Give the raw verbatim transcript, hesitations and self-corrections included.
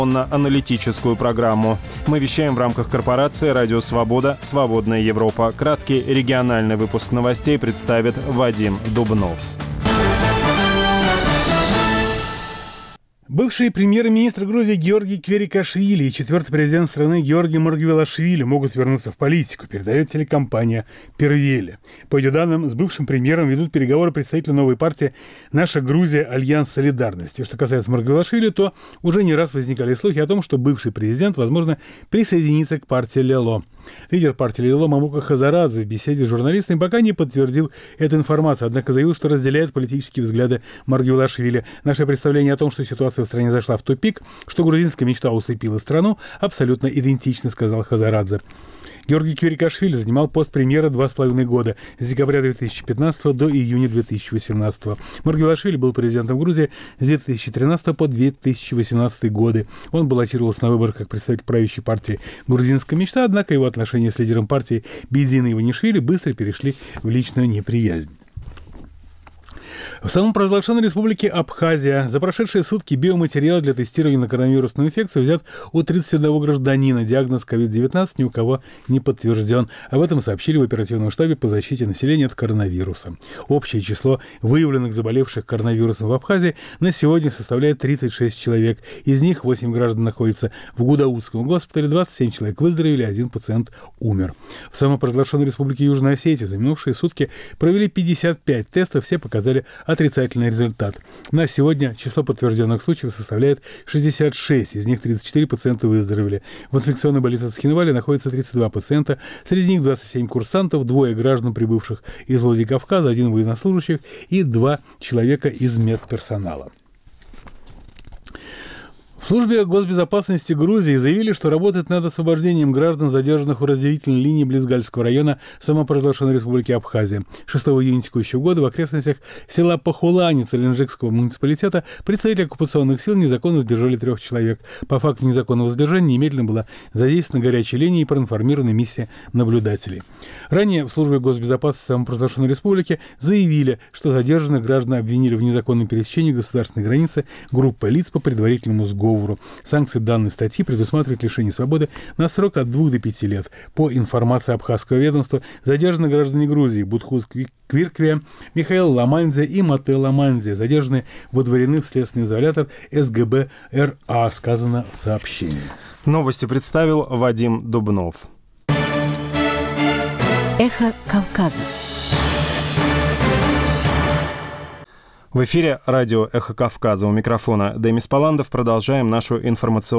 аналитическую программу. Мы вещаем в рамках корпорации «Радио Свобода. Свободная Европа». Краткий региональный выпуск новостей представит Вадим Дубнов. Бывший премьер-министр Грузии Георгий Кверикашвили и четвертый президент страны Георгий Маргвелашвили могут вернуться в политику, передает телекомпания «Первели». По ее данным, с бывшим премьером ведут переговоры представители новой партии «Наша Грузия. Альянс солидарности». Что касается Маргвелашвили, то уже не раз возникали слухи о том, что бывший президент, возможно, присоединится к партии Лело. Лидер партии Лело Мамука Хазарадзе в беседе с журналистами пока не подтвердил эту информацию, однако заявил, что разделяет политические взгляды Маргвелашвили. Наше представление о том, что ситуация в стране зашла в тупик, что грузинская мечта усыпила страну, абсолютно идентично, сказал Хазарадзе. Георгий Кверикашвили занимал пост премьера два с половиной года, с декабря две тысячи пятнадцатого до июня две тысячи восемнадцатого. Маргвелашвили был президентом Грузии с две тысячи тринадцатого по две тысячи восемнадцатый годы. Он баллотировался на выборах как представитель правящей партии «Грузинская мечта», однако его отношения с лидером партии Бидзиной Иванишвили быстро перешли в личную неприязнь. В самопровозглашенной республике Абхазия за прошедшие сутки биоматериал для тестирования на коронавирусную инфекцию взят у тридцати одного гражданина. Диагноз ковид девятнадцать ни у кого не подтвержден. Об этом сообщили в оперативном штабе по защите населения от коронавируса. Общее число выявленных заболевших коронавирусом в Абхазии на сегодня составляет тридцать шесть человек. Из них восемь граждан находятся в Гудаутском госпитале, двадцать семь человек выздоровели, один пациент умер. В самопровозглашенной республике Южная Осетия за минувшие сутки провели пятьдесят пять тестов, все показали отрицательный результат. На сегодня число подтвержденных случаев составляет шестьдесят шесть, из них тридцать четыре пациента выздоровели. В инфекционной больнице Цхинвали находится тридцать два пациента, среди них двадцать семь курсантов, двое граждан, прибывших из Владикавказа, один военнослужащих и два человека из медперсонала. В службе госбезопасности Грузии заявили, что работает над освобождением граждан, задержанных у разделительной линии близ Гальского района самопровозглашенной республики Абхазия. шестого июня текущего года в окрестностях села Пахулани Целенджикского муниципалитета представители оккупационных сил незаконно задержали трех человек. По факту незаконного задержания немедленно была задействована горячая линия и проинформирована миссия наблюдателей. Ранее в службе госбезопасности самопровозглашенной республики заявили, что задержанных граждан обвинили в незаконном пересечении государственной границы группы лиц по предварительному сговору. Санкции данной статьи предусматривают лишение свободы на срок от двух до пяти лет. По информации абхазского ведомства, задержаны граждане Грузии Будхуз Квиркве, Михаил Ламандзе и Мате Ламандзе. Задержанные выдворены в следственный изолятор СГБ РА, сказано в сообщении. Новости представил Вадим Дубнов. Эхо Кавказа. В эфире радио «Эхо Кавказа». У микрофона Демис Паландов. Продолжаем нашу информационную